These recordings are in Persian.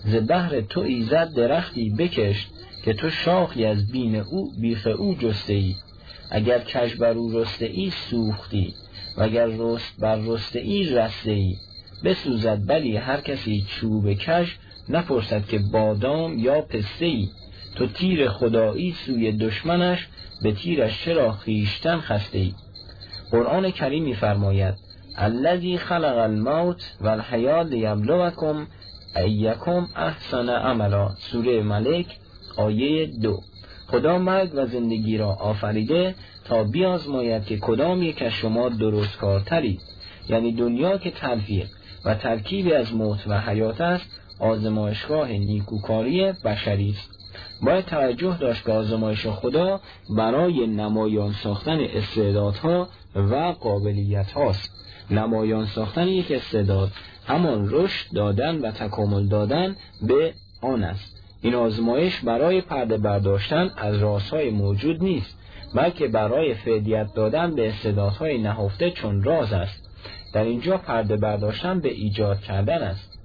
ز بهر تو ایزد درختی بکشت، که تو شاخی از بیخ او جسته ای. اگر کژ بر او رسته ای سوختی، وگر رست بر رسته ای رسته ای. بسوزد بلی هر کسی چوب کژ، نپرسد که بادام یا پسته ای. تو تیر خدایی سوی دشمنش، به تیرش چرا خویشتن خسته ای. قرآن کریم می‌فرماید الذی خلق الموت والحیات لیبلوکم ایکم احسن عملا. سوره ملک آیه 2. خدا مرگ و زندگی را آفریده تا بیازماید که کدام یک از شما درست کارترید. یعنی دنیا که تلفیق و ترکیبی از موت و حیات است، آزمایشگاه نیکوکاری بشری است. باید توجه داشت که آزمایش خدا برای نمایان ساختن استعدادها و قابلیت هاست. نمایان ساختن یک استعداد همان رشد دادن و تکامل دادن به آن است. این آزمایش برای پرده برداشتن از رازهای موجود نیست، بلکه برای فدیت دادن به استعدادهای نهفته چون راز است. در اینجا پرده برداشتن به ایجاد کردن است.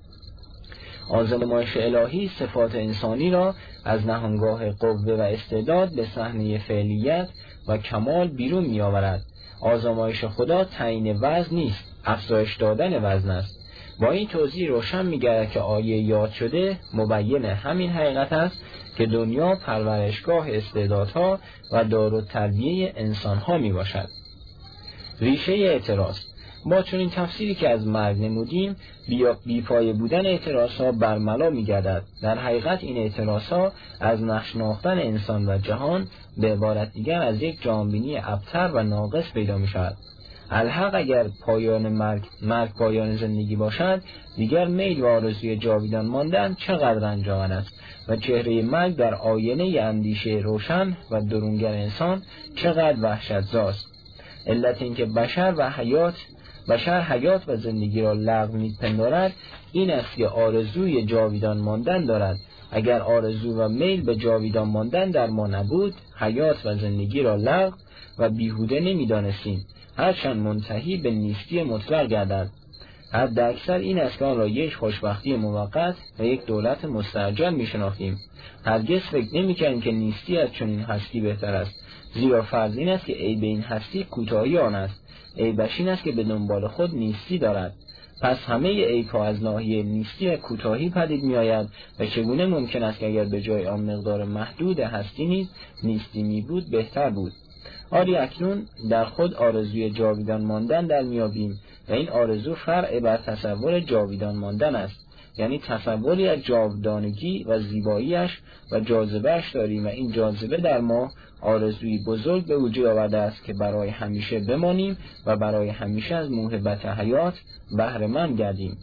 آزمایش الهی صفات انسانی را از نهانگاه قوه و استعداد به صحنه فعلیت و کمال بیرون می آورد. آزمایش خدا تعیین وزن نیست، افزایش دادن وزن است. با این توضیح روشن می گردد که آیه یاد شده مبین همین حقیقت است که دنیا پرورشگاه استعدادها و دارالتربیه انسانها می باشد. ریشه اعتراض: با چنین تفسیری که از مرگ نمودیم، بیپایه بودن اعتراضها برملا می گردد. در حقیقت این اعتراضها از نشناختن انسان و جهان، به عبارت دیگر از یک جهانبینی ابتر و ناقص پیدا می شود. الحق اگر پایان مرگ پایان زندگی باشد، دیگر میل و آرزوی جاویدان ماندن چقدر رنج‌آور است و چهره مرگ در آینه اندیشه روشن و درونگر انسان چقدر وحشت‌زاست. علت اینکه بشر حیات و زندگی را لغو می‌پندارد این است که آرزوی جاویدان ماندن دارد. اگر آرزو و میل به جاویدان ماندن در ما نبود، حیات و زندگی را لغو و بیهوده نمی‌دانستیم، هرچند منتهی به نیستی مطلق گردد. حد اکثر این است که آن را یک خوشبختی موقت و یک دولت مستعجل می‌شناختیم. هرگز فکر نمی‌کردیم که نیستی از چنین هستی بهتر است، زیرا فرض این است که عیب این هستی کوتاهی آن است. عیبش این است که به دنبال خود نیستی دارد. پس همه عیب‌ها از ناحیه نیستی و کوتاهی پدید می‌آید و چگونه ممکن است که اگر به جای آن مقدار محدود هستی نیز نیستی می‌بود بهتر بود. آری اکنون در خود آرزوی جاویدان ماندن در میابیم و این آرزو فرع بر تصور جاویدان ماندن است. یعنی تصوری از جاودانگی و زیباییش و جاذبهش داریم و این جاذبه در ما آرزوی بزرگ به وجود آورده است که برای همیشه بمانیم و برای همیشه از موهبت حیات بهره مند گردیم.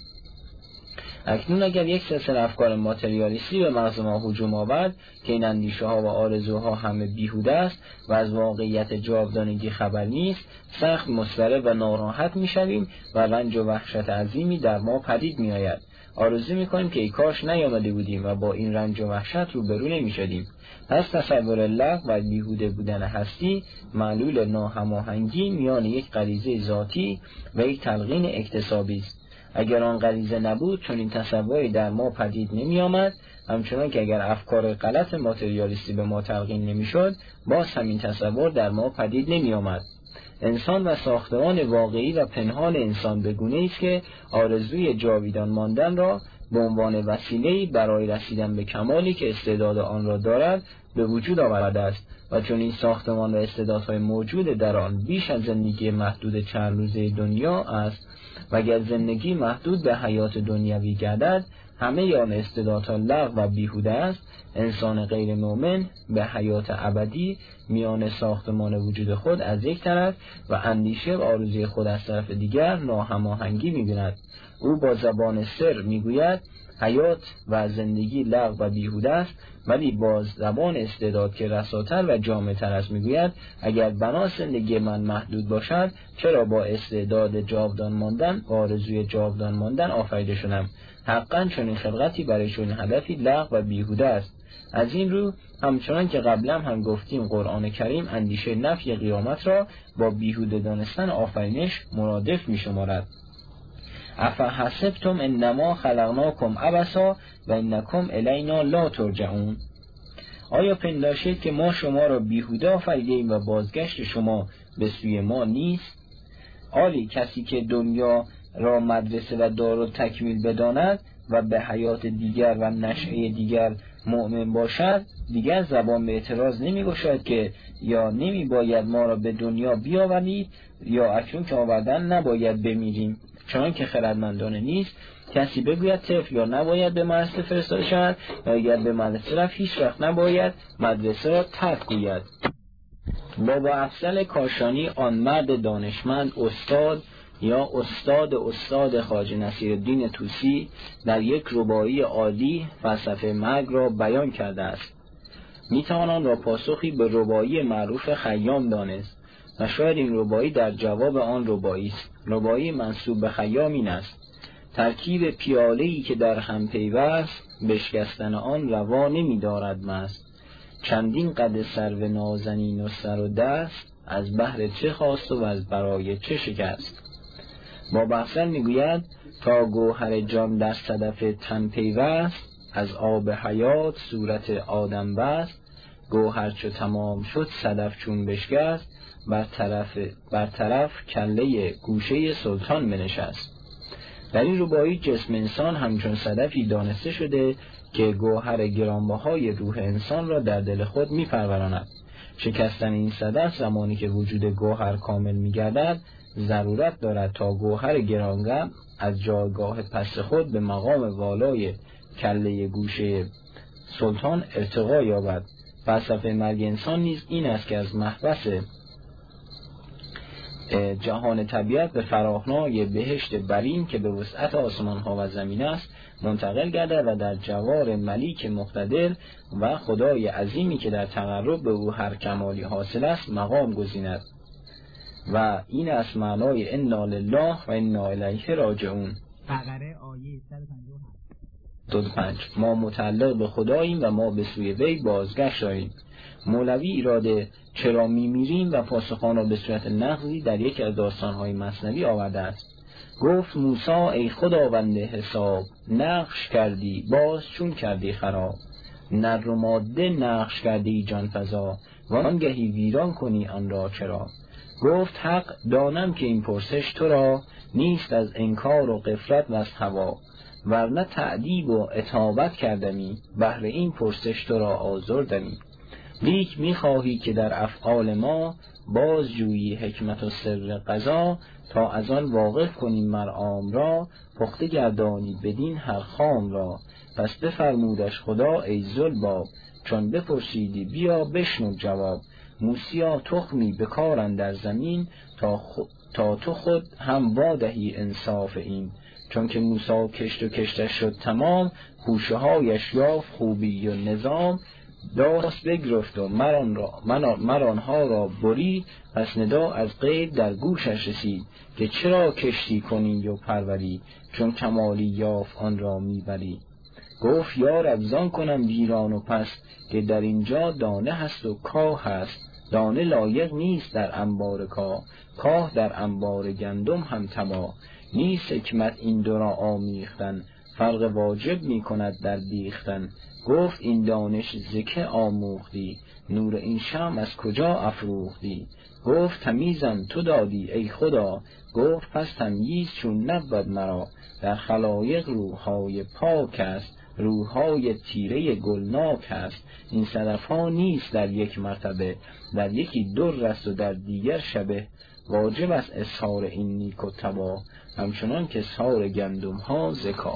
اکنون اگر یک سلسله افکار ماتریالیستی به مغز ما هجوم آورد که این اندیشه ها و آرزوها همه بیهوده است و از واقعیت جاودانگی خبر نیست، سخت مضطرب و ناراحت میشویم و رنج و وحشت عظیمی در ما پدید میآید. آرزو میکنیم که ای کاش نیامده بودیم و با این رنج و وحشت روبرو نمیشدیم. پس تصور لغو و بیهوده بودن هستی معلول ناهماهنگی میان یک غریزه ذاتی و یک تلقین اکتسابی است. اگر آن غریزه نبود چون این تصوری در ما پدید نمی آمد، همچنان که اگر افکار غلط ماتریالیستی به ما تلقین نمی شد، باز همین تصور در ما پدید نمی آمد. انسان و ساختمان واقعی و پنهان انسان به گونه‌ای است که آرزوی جاویدان ماندن را به عنوان وسیله‌ای برای رسیدن به کمالی که استعداد آن را دارد به وجود آورده است و چون این ساختمان و استعدادهای موجود در آن بیش از زندگی محدود چند روزه دنیا است و اگر زندگی محدود به حیات دنیوی گردد، همه آن استعدادها لغو و بیهوده است. انسان غیر مؤمن به حیات ابدی میان ساختمان وجود خود از یک طرف و اندیشه و آرزوی خود از طرف دیگر ناهماهنگی می‌بیند. او با زبان سر میگوید حیات و زندگی لغو و بیهوده است، ولی با زبان استعداد که رساتر و جامع‌تر است میگوید اگر بنا زندگی من محدود باشد، چرا با استعداد جاودان ماندن و آرزوی جاودان ماندن آفریده شدم؟ حقاً چنین خلقتی برای چنین هدفی لغو و بیهوده است. از این رو همچنان که قبلا هم گفتیم قرآن کریم اندیشه نفی قیامت را با بیهوده دانستن آفرینش مرادف می شمارد. افحسبتم انما خلقناکم عبثا و انکم الینا لا ترجعون. آیا پنداشید که ما شما را بیهوده آفریدیم و بازگشت شما به سوی ما نیست؟ آری کسی که دنیا را مدرسه و دارالتکمیل بداند و به حیات دیگر و نشأه دیگر مؤمن باشد، دیگر زبان به اعتراض نمی گشاید که یا نمی باید ما را به دنیا بیاورید یا اکنون که آوردن نباید بمیریم. چون که خردمندانه نیست کسی بگوید طفل یا نباید به مدرسه فرستاده شود و اگر به مدرسه رفت هیچ وقت نباید مدرسه را ترک گوید. بابا افضل کاشانی، آن مرد دانشمند، استاد یا استاد خواجه نصیرالدین طوسی، در یک رباعی عالی فلسفه مرگ را بیان کرده است. میتوان آن را پاسخی به رباعی معروف خیام دانست و شاید این رباعی در جواب آن رباعی است. رباعی منسوب به خیام این است: ترکیب پیاله‌ای که در هم پیوست، بشکستن آن روا نمی دارد مست. چندین قد سرو نازنین و سر و دست، از بهر چه خواست و از برای چه شکست. با بحثن میگوید تا گوهر جان در صدف تن پیوست، از آب حیات صورت آدم بست. گوهر چو تمام شد صدف چون بشکست، بر طرف کله گوشه سلطان بنشست. در این رباعی جسم انسان همچون صدفی دانسته شده که گوهر گرانبهای روح انسان را در دل خود می‌پروراند. شکستن این صدف زمانی که وجود گوهر کامل می‌گردد ضرورت دارد تا گوهر گرانقدر از جایگاه پس خود به مقام والای کله گوشه سلطان ارتقا یابد. فلسفه مرگ انسان نیز این است که از محبس جهان طبیعت به فراخنای بهشت برین که به وسعت آسمان ها و زمین است منتقل گردد و در جوار ملیک مقتدر و خدای عظیمی که در تقرب به او هر کمالی حاصل است مقام گزیند. و این است معنای انا لله و انا الیه راجعون. بقره آیه 157. 25. ما متعلق به خداییم و ما به سوی وی بازگشت داریم. مولوی ایراد چرا میمیریم و پاسخان را به صورت نقضی در یک از داستانهای مثنوی آورده است. گفت موسی ای خداوند حساب، نقش کردی باز چون کردی خراب. نر و ماده نقش کردی جان فزا، و آنگهی ویران کنی آن را چرا. گفت حق دانم که این پرسش تو را، نیست از انکار و غفلت و از هوا. ورنه تعدیب و اطابت کردمی، بهر این پرسش تو را آزردمی. لیک میخواهی که در افعال ما، باز جویی حکمت و سر قضا. تا از آن واقف کنیم مرعام را، پخته گردانی بدین هر خام را. پس بفرمودش خدا ای ذوالباب، چون بپرسیدی بیا بشنو جواب. موسیا تخمی بکارن در زمین، تا تو خود هم وادهی انصاف این. چون که موسی کشت و کشتش شد تمام، خوشه هایش یافت خوبی و نظام. داست بگرفت و مرانها را برید، پس ندا از غیب در گوشش رسید. که چرا کشتی کنی و پروری، چون کمالی یافت آن را میبری. گفت یا رب زان کنم ویران و پس، که در اینجا دانه هست و کاه هست. دانه لایق نیست در انبار کاه در انبار گندم هم تباه. نیست حکمت این دو را آمیختن، فرق واجب می کند در بیختن. گفت این دانش زکه آموختی، نور این شمع از کجا افروختی. گفت تمیزم تو دادی ای خدا، گفت پس تمییز چون نبود مرا. در خلایق روحهای پاک است، روحهای تیره گلناک است. این صدفها نیست در یک مرتبه، در یکی در است و در دیگر شبه. واجب است اظهار این نیک و تباه، همچنان که اظهار گندم ها زکا.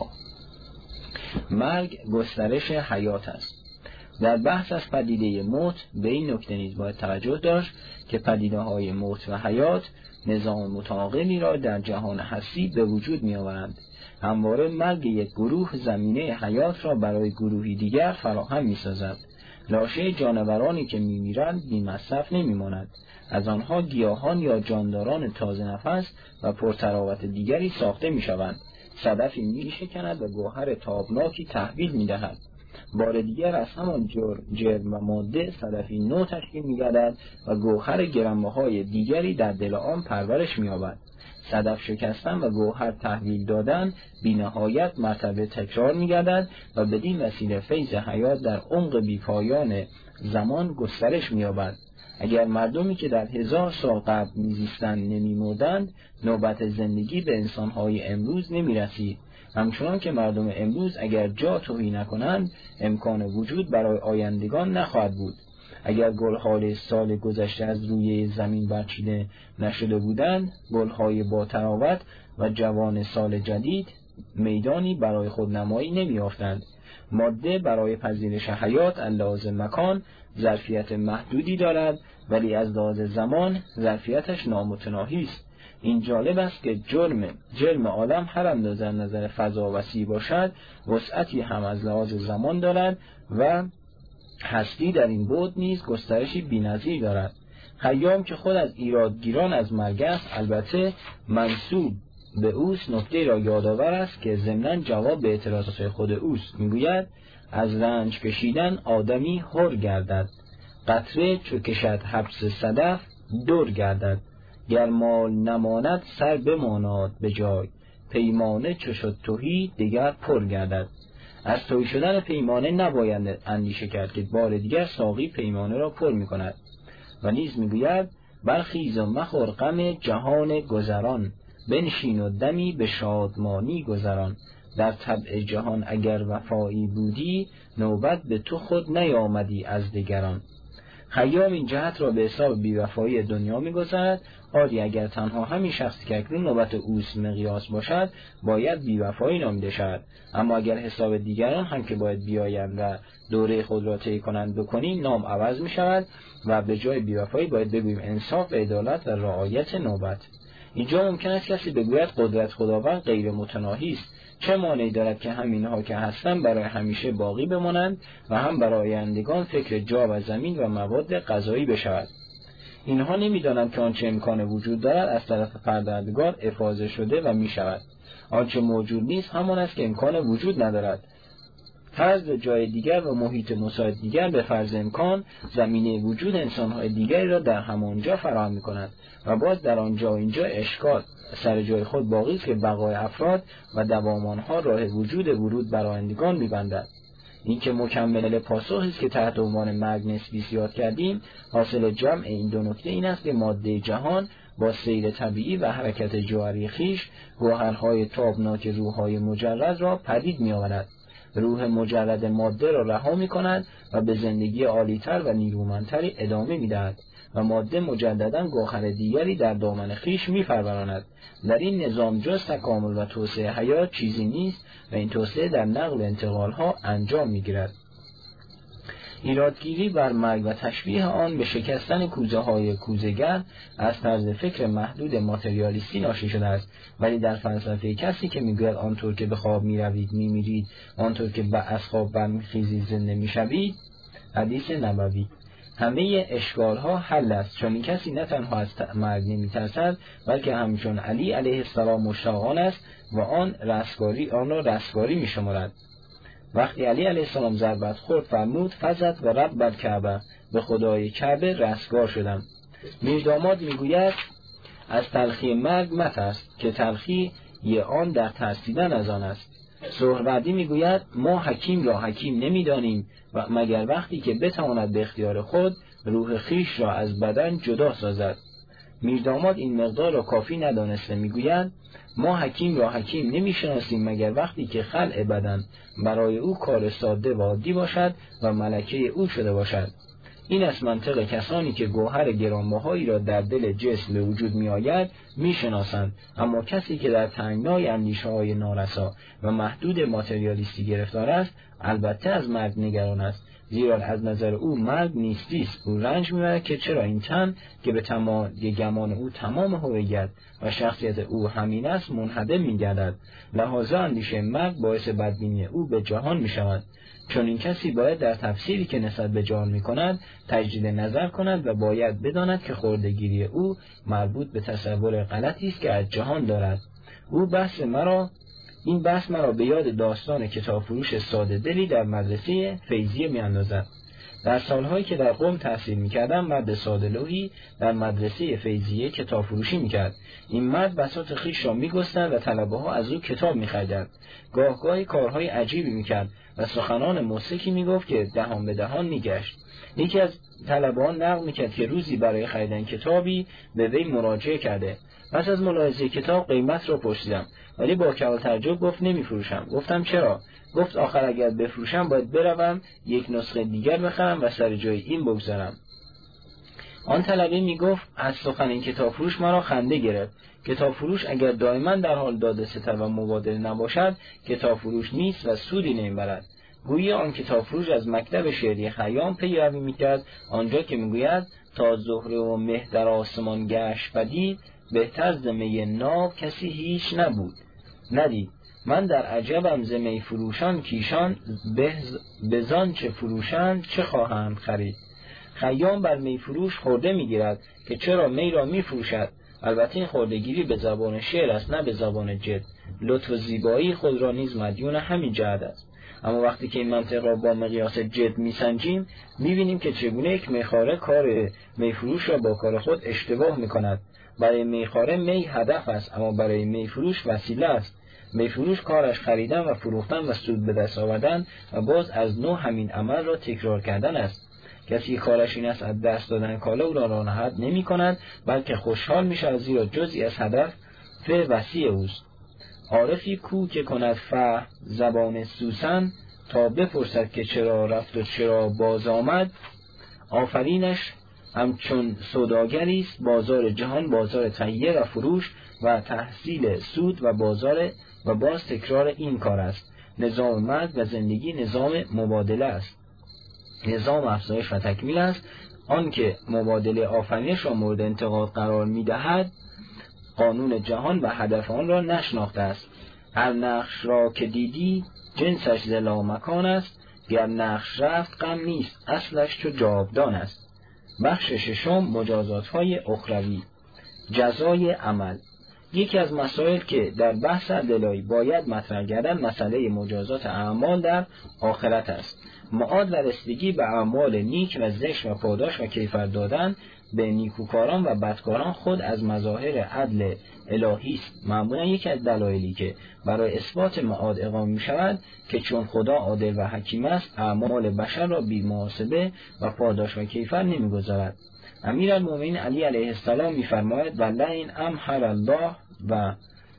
مرگ گسترش حیات است. در بحث از پدیده موت به این نکته نیز باید توجه داشت که پدیده های موت و حیات نظام متعاقبی را در جهان هستی به وجود می آورند. همواره مرگ یک گروه زمینه حیات را برای گروهی دیگر فراهم می سازد. لاشه جانورانی که می میرند بی مصرف نمی ماند. از آنها گیاهان یا جانداران تازه نفس و پرتراوت دیگری ساخته می شوند. صدفی می شکند و گوهر تابناکی تحویل می دهد. بار دیگر از همان جرم و ماده صدفی نو تشکیل می‌گردد و گوهر گرانبهای دیگری در دل آن پرورش می‌یابد. صدف شکستن و گوهر تحویل دادن بی نهایت مرتبه تکرار می‌گردد و بدین وسیله فیض حیات در عمق بی‌پایان زمان گسترش می‌یابد. اگر مردمی که در 1000 سال قبل می‌زیستند نمی‌مردند، نوبت زندگی به انسان‌های امروز نمی‌رسید. همچنان که مردم امروز اگر جا تهی نکنند، امکان وجود برای آیندگان نخواهد بود. اگر گل‌های سال گذشته از روی زمین برچیده نشده بودند، گل‌های با تراوت و جوان سال جدید میدانی برای خود نمایی نمی‌یافتند. ماده برای پذیرش حیات از لحاظ مکان ظرفیت محدودی دارد، ولی از لحاظ زمان ظرفیتش نامتناهی است. این جالب است که جرم عالم هر اندازه از نظر فضا وسیع باشد، وسعتی هم از لحاظ زمان دارد و هستی در این بعد نیز گسترشی بی‌نظیر دارد. خیام که خود از ایرادگیران از مرگ است، البته منسوب به اوست، نکته را یادآور است که ضمناً جواب به اعتراضات خود اوست. میگوید از رنج کشیدن آدمی حر گردد، قطره چو کشد حبس صدف دور گردد. گر مال نماند سر بماناد به جای، پیمانه چو شد تهی دگر پر گردد. از تهی شدن پیمانه نباید اندیشه کرد که بار دیگر ساقی پیمانه را پر می کند. و نیز میگوید برخیز و مخور غم جهان گذران، بنشین و دمی به شادمانی گذران. در طبع جهان اگر وفایی بودی، نوبت به تو خود نیامدی از دیگران. خیام این جهت را به حساب بی‌وفایی دنیا می‌گذارد. آری اگر تنها همین شخصی که اکنون نوبت اوست مقیاس باشد، باید بی‌وفایی نامیده شود. اما اگر حساب دیگران هم که باید بیایند و دوره خود را طی کنند بکنیم، نام عوض می‌شود و به جای بی‌وفایی باید بگوییم انصاف و عدالت و رعایت نوبت. اینجا ممکن است کسی بگوید قدرت خداوند غیر متناهی است. چه مانعی دارد که همینها که هستند برای همیشه باقی بمانند و هم برای آیندگان فکر جا و زمین و مواد غذایی بشود؟ اینها نمی‌دانند که آنچه امکان وجود دارد از طرف پروردگار افاضه شده و می‌شود. آنچه موجود نیست همان است که امکان وجود ندارد. فرض جای دیگر و محیط مساعد دیگر به فرض امکان زمینه وجود انسان‌های دیگری را در همانجا فراهم می‌کند و باز در آنجا و اینجا اشکال سر جای خود باقی است که بقای افراد و دوام آنها راه وجود ورود بر آیندگان می‌بندد. این که مکمل پاسخی است که تحت عنوان مرگ نسبی زیاد کردیم. حاصل جمع این دو نکته این است که ماده جهان با سیر طبیعی و حرکت جوهری خویش گوهرهای تابناک روح‌های مجرد را پدید می‌آورد. روح مجرد ماده را رها می‌کند و به زندگی عالی‌تر و نیرومندتری ادامه می‌دهد و ماده مجدداً گوهر دیگری در دامن خویش می‌پروراند. در این نظام جز تکامل و توسعه حیات چیزی نیست و این توسعه در نقل و انتقال‌ها انجام می‌گیرد. ایرادگیری بر مرگ و تشبیه آن به شکستن کوزه‌های کوزه‌گر از طرز فکر محدود ماتریالیستی ناشی شده است، ولی در فلسفه کسی که میگوید آنطور که به خواب میروید میمیرید، آنطور که از خواب برمیخیزید زنده میشوید، حدیث نبوی، همه اشکال‌ها حل است. چون این کسی نه تنها از مرگ نمیترسد، بلکه همچون علی علیه السلام مشتاقان است و آن را رستگاری میشمارد. وقتی علی علیه السلام ضربت خورد فرمود فزد و رب الکعبه، به خدای کعبه رستگار شدم. میرداماد میگوید از تلخی مرگ مترس که تلخی آن در ترسیدن از آن است. سهروردی میگوید ما حکیم را حکیم نمیدانیم و مگر وقتی که بتواند به اختیار خود روح خیش را از بدن جدا سازد. میرداماد این مقدار را کافی ندانسته میگوید ما حکیم را حکیم نمیشناسیم مگر وقتی که خلع بدن برای او کار ساده و عادی باشد و ملکه او شده باشد. این است منطق کسانی که گوهر گرانبهایی را در دل جسم به وجود می آید می شناسند، اما کسی که در تنگنای اندیشه های نارسا و محدود ماتریالیستی گرفتار است البته از مرگ نگران است، زیرا از نظر او مرگ نیستی است. او رنج می‌برد که چرا این تن که به گمان او تمام هویت و شخصیت او همین است منهدم می‌گردد. لحاظا اندیشه مرگ باعث بدبینی او به جهان می‌شود. چون این کسی باید در تفسیری که نسبت به جهان می‌کند تجدید نظر کند و باید بداند که خرده‌گیری او مربوط به تصور غلطی است که از جهان دارد. او بحث مرا این بحث مرا به یاد داستان کتاب فروش ساده دلی در مدرسه فیضیه میاندازد. در سالهایی که در قم تحصیل میکردم، مرد ساده لوحی در مدرسه فیضیه کتاب فروشی میکرد. این مرد بساط خویش را میگسترد و طلبه ها از او کتاب میخریدند. گاهی کارهای عجیبی میکرد و سخنان مضحکی میگفت که دهان به دهان میگشت. یکی از طلبه‌ها نقل میکرد که روزی برای خریدن کتابی به وی مراجعه کرده. پس از ملاحظه کتاب قیمت را پرسیدم، ولی با کمال تعجب گفت نمیفروشم. گفتم چرا؟ گفت آخر اگر بفروشم باید بروم یک نسخه دیگر بخرم و سر جای این بگذارم. آن طلبه میگفت از سخن این کتاب فروش مرا خنده گرفت. کتاب فروش اگر دائما در حال داد ستد و مبادله نباشد، کتاب فروش نیست و سودی نمیبرد. گویی آن کتاب فروش از مکتب شعری خیام پیروی میکرد، آنجا که میگوید تا زهره و مه در آسمان گشت پدید، بهتر ز می ناب کسی هیچ نبود ندید. من در عجبم ز می فروشان کیشان، بزان چه فروشند چه خواهند خرید. خیام بر می فروش خورده میگیرد که چرا می را میفروشد. البته این خورده‌گیری به زبان شعر است، نه به زبان جد. لطف و زیبایی خود را نیز مدیون همین جهت است. اما وقتی که این منطق را با مقیاس جد میسنجیم، میبینیم که چگونه یک میخواره کار میفروش را با کار خود اشتباه میکند. برای میخواره می هدف است، اما برای میفروش وسیله است. میفروش کارش خریدن و فروختن و سود به دست آوردن و باز از نو همین عمل را تکرار کردن است. کسی کارش این است از دست دادن کالا او را ناراحت نمی کند، بلکه خوشحال می شود، زیرا جزئی از هدف وسیع اوست. عارفی کو که کند فهم زبان سوسن، تا بپرسد که چرا رفت و چرا باز آمد. آفرینش همچون سوداگری است، بازار جهان بازار تهیه و فروش و تحصیل سود و بازار و باز تکرار این کار است. نظام مرد و زندگی نظام مبادله است، نظام افزایش و تکمیل است. آن که مبادله آفرینش را مورد انتقاد قرار می‌دهد، قانون جهان و هدف آن را نشناخته است. هر نقش را که دیدی جنسش ز لامکان است، گر نقش رفت غم نیست اصلش چو جاودان است. بخش ششم، مجازات‌های اخروی. جزای عمل. یکی از مسائل که در بحث عدل الهی باید مطرح گردد مسئله مجازات اعمال در آخرت است. معاد و رسیدگی به اعمال نیک و زشت و پاداش و کیفر دادن به نیکوکاران و بدکاران خود از مظاهر عدل الهی است. معمولا یکی از دلایلی که برای اثبات معاد اقامه می شود که چون خدا عادل و حکیم است، اعمال بشر را بی محاسبه و پاداش و کیفر نمی گذارد. امیرالمومنین علی علیه السلام می فرماید والله این امحر الله و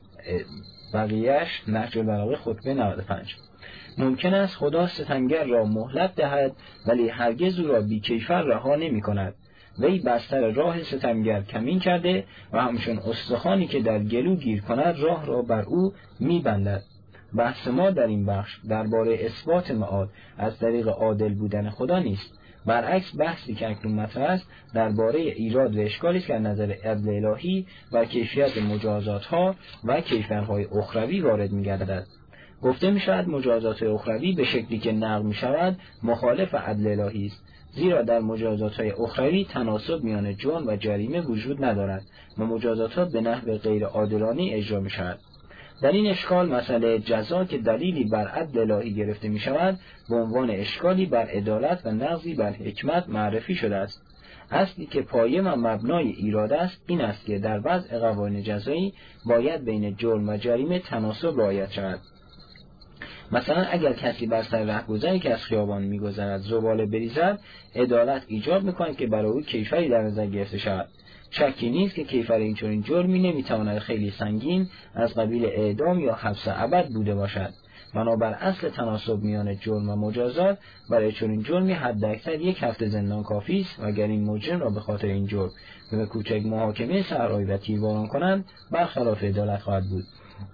بقیه‌اش نهج البلاغه خطبه 95. ممکن است خدا ستمگر را مهلت دهد، ولی هرگز او را بی کیفر رها نمی کند. وی بستر راه ستمگر کمین کرده و همچون استخوانی که در گلو گیر کند راه را بر او می بندد. بحث ما در این بخش درباره اثبات معاد از طریق عادل بودن خدا نیست. برعکس بحثی که اکنون مطرح است درباره ایراد و اشکالی است که از نظر عدل الهی و کیفیت مجازات‌ها و کیفرهای اخروی وارد می‌گردد. گفته می‌شود مجازات اخروی به شکلی که نقل می‌شود مخالف عدل الهی است، زیرا در مجازات‌های اخروی تناسب میان جرم و جریمه وجود ندارد و مجازات‌ها به نحو غیر عادلانه اجرا می‌شود. در این اشکال مسئله جزا که دلیلی بر عدل الهی گرفته می شود به عنوان اشکالی بر عدالت و نقضی بر حکمت معرفی شده است. اصلی که پایه و مبنای ایراد است این است که در وضع قوانین جزایی باید بین جرم و جریمه تناسب رعایت شود. مثلا اگر کسی بر سر رهگذری که از خیابان می‌گذرد زباله بریزد، عدالت ایجاب می‌کند که برای او کیفری در نظر گرفته شود. شکی نیست که کیفر این چنین جرمی نمیتواند خیلی سنگین از قبیل اعدام یا حبس ابد بوده باشد. بنابر اصل تناسب میان جرم و مجازات، برای چنین جرمی حداکثر 1 هفته زندان کافی است و اگر این مجرم را به خاطر این جرم به کوچک محاکمه سرایی و تیرباران کنند برخلاف عدالت خواهد بود.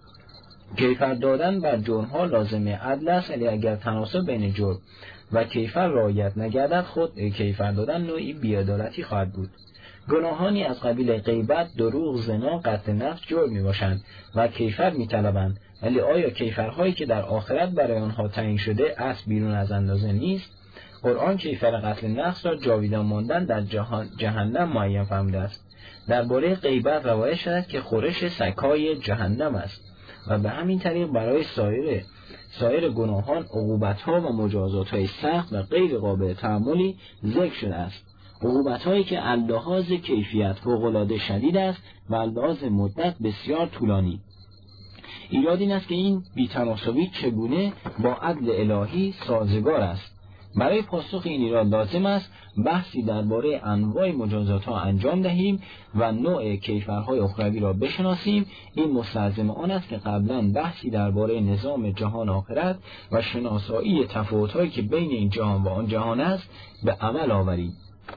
کیفر دادن بر جرم‌ها لازمه عدل است، ولی اگر تناسب بین جرم و کیفر رعایت نگردد خود کیفر دادن نوعی بی‌عدالتی خواهد بود. گناهانی از قبیل غیبت، دروغ، زنا، قتل نفس جرم میباشند و کیفر میطلبند، ولی آیا کیفرهایی که در آخرت برای آنها تعیین شده است بیرون از اندازه نیست؟ قرآن کیفر قتل نفس را جاویدان ماندن در جهنم معین فرموده است. درباره غیبت روایت شده که خورش سگ‌های جهنم است. و به همین طریق برای سایر گناهان عقوبت‌ها و مجازات‌های سخت و غیر قابل تحملی ذکر شده است. عقوبت‌هایی که اللحاظ کیفیت فوق‌العاده شدید است و اللحاظ مدت بسیار طولانی. ایراد این است که این بی‌تناسبی چگونه با عدل الهی سازگار است. برای پاسخ این ایراد لازم است بحثی درباره انواع مجازات‌ها انجام دهیم و نوع کیفرهای اخروی را بشناسیم. این مستلزم آن است که قبلا بحثی درباره نظام جهان آخرت و شناسایی تفاوت‌هایی که بین این جهان و آن جهان است به عمل آوریم.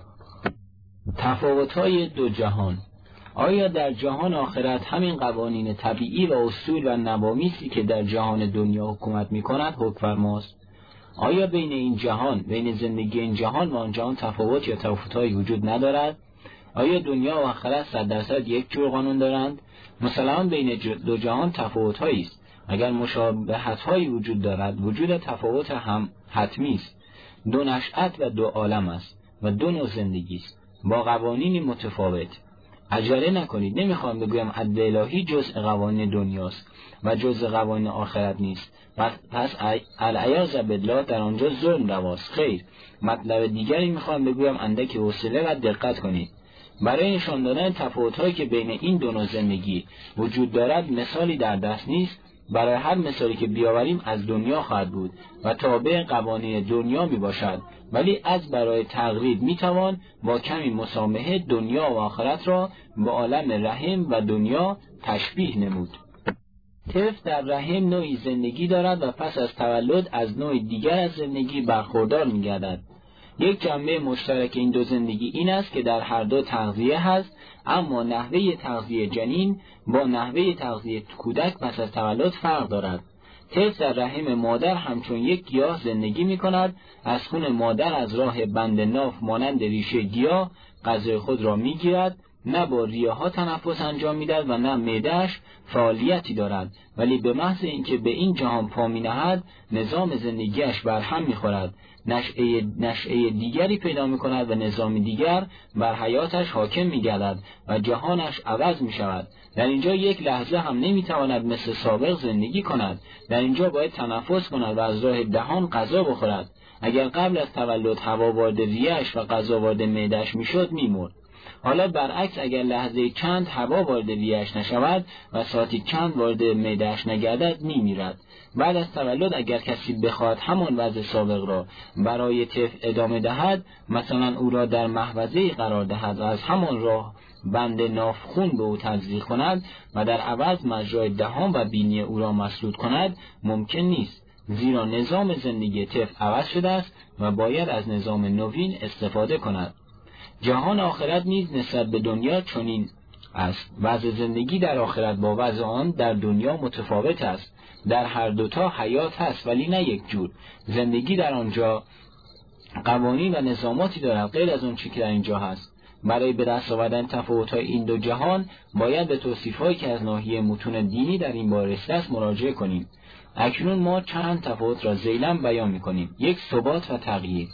تفاوت‌های دو جهان. آیا در جهان آخرت همین قوانین طبیعی و اصول و نوامیسی که در جهان دنیا حکومت می‌کند حکم فرماست؟ آیا بین این جهان، بین زندگی این جهان و آن جهان تفاوت یا تفاوت‌هایی وجود ندارد؟ آیا دنیا و آخرت 100% یک جور قانون دارند؟ مسلماً بین دو جهان تفاوت‌هایی است. اگر مشابهت‌هایی وجود دارد، وجود تفاوت هم حتمی است. دو نشأت و دو عالم است و دو نوع زندگی است با قوانینی متفاوت. عجله نکنید، نمیخوام بگویم عدل الهی جزء قوانین دنیاست و جزء قوانین آخرت نیست، پس العیاذ بالله در آنجا ظلم رواست. خیر، مطلب دیگری میخوام بگویم، اندکی حوصله و دقت کنید. برای نشان دادن تفاوت‌هایی که بین این دو نوع زندگی وجود دارد مثالی در دست نیست. برای هر مثالی که بیاوریم از دنیا خواهد بود و تابع قوانین دنیا می باشد، ولی از برای تقلید می توان با کمی مسامحه دنیا و آخرت را به عالم رحم و دنیا تشبیه نمود. طفل در رحم نوعی زندگی دارد و پس از تولد از نوع دیگر از زندگی برخوردار می گردد. یک جنبه مشترک این دو زندگی این است که در هر دو تغذیه هست، اما نحوه تغذیه جنین با نحوه تغذیه کودک پس از تولد فرق دارد. طفل در رحم مادر همچون یک گیاه زندگی می کند. از خون مادر از راه بند ناف مانند ریشه گیاه غذای خود را می گیرد. نه با ریه ها تنفس انجام می دهد و نه معده‌اش فعالیتی دارد، ولی به محض اینکه به این جهان پا می نهد نظام زندگیش برهم می خورد. نشأه دیگری پیدا می کند و نظام دیگر بر حیاتش حاکم می گردد و جهانش عوض می شود. در اینجا یک لحظه هم نمی تواند مثل سابق زندگی کند. در اینجا باید تنفس کند و از راه دهان غذا بخورد. اگر قبل از تولد هوا وارد ریه‌اش و غذا وارد معده‌اش می شد می مرد. حالا برعکس، اگر لحظه چند هوا وارد ریه‌اش نشود و ساعتی چند وارد معده‌اش نگردد میمیرد. بعد از تولد اگر کسی بخواهد همان وضع سابق را برای طفل ادامه دهد، مثلا او را در محفظه‌ای قرار دهد و از همان راه بند ناف خون به او تزریق کند و در عوض مجرای دهان و بینی او را مسدود کند، ممکن نیست، زیرا نظام زندگی طفل عوض شده است و باید از نظام نوین استفاده کند. جهان آخرت نیز نسبت به دنیا چنین است. وضع زندگی در آخرت با وضع آن در دنیا متفاوت است. در هر دوتا حیات هست ولی نه یک جور. زندگی در آنجا قوانین و نظاماتی دارد غیر از اون چی که در اینجا هست. برای به دست آوردن تفاوت‌های این دو جهان باید به توصیف‌هایی که از ناحیه متون دینی در این باره است مراجعه کنیم. اکنون ما چند تفاوت را ذیلاً بیان می‌کنیم. یک، ثبات و تغییر.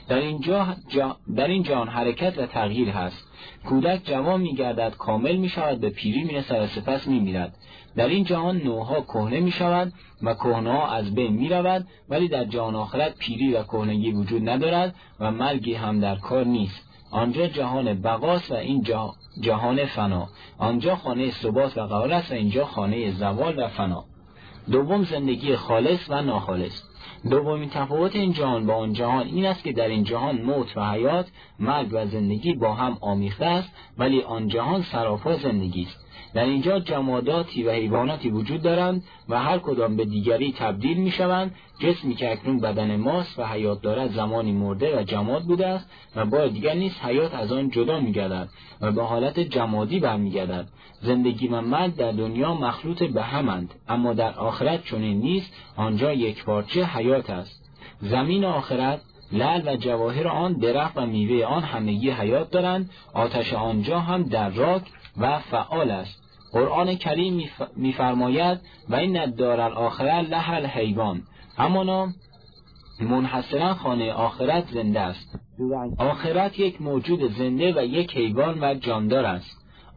در این جهان حرکت و تغییر هست. کودک جوان می‌گردد، کامل می‌شود، به پیری می‌رسد و سپس می‌میرد. در این جهان نوع‌ها کهنه می‌شوند و کهنه‌ها از بین می‌رود، ولی در جهان آخرت پیری و کهنگی وجود ندارد و مرگی هم در کار نیست. آنجا جهان بقاست و این جهان فنا. آنجا خانه ثبات و قرار است و اینجا خانه زوال و فنا. دوم، زندگی خالص و ناخالص. دومین تفاوت این جهان با آن جهان این است که در این جهان موت و حیات، مرگ و زندگی با هم آمیخته است، ولی آن جهان سراپا زندگی است. در اینجا جماداتی و حیواناتی وجود دارند و هر کدام به دیگری تبدیل می شوند. جسمی که اکنون بدن ماست و حیات دارد زمانی مرده و جماد بوده است و بار دیگر نیست حیات از آن جدا می گردد و به حالت جمادی برمی گردد. زندگی و مرگ در دنیا مخلوط به همند، اما در آخرت چنین نیست. آنجا یک پارچه حیات است. زمین آخرت، لعل و جواهر آن، درخت و میوه آن همگی حیات دارند. آتش آنجا هم دراک و فعال است. قرآن کریم می‌فرماید و این الدار الاخره لها الحیوان، همانا منحصرا خانه آخرت زنده است. آخرت یک موجود زنده و یک حیوان و جاندار است.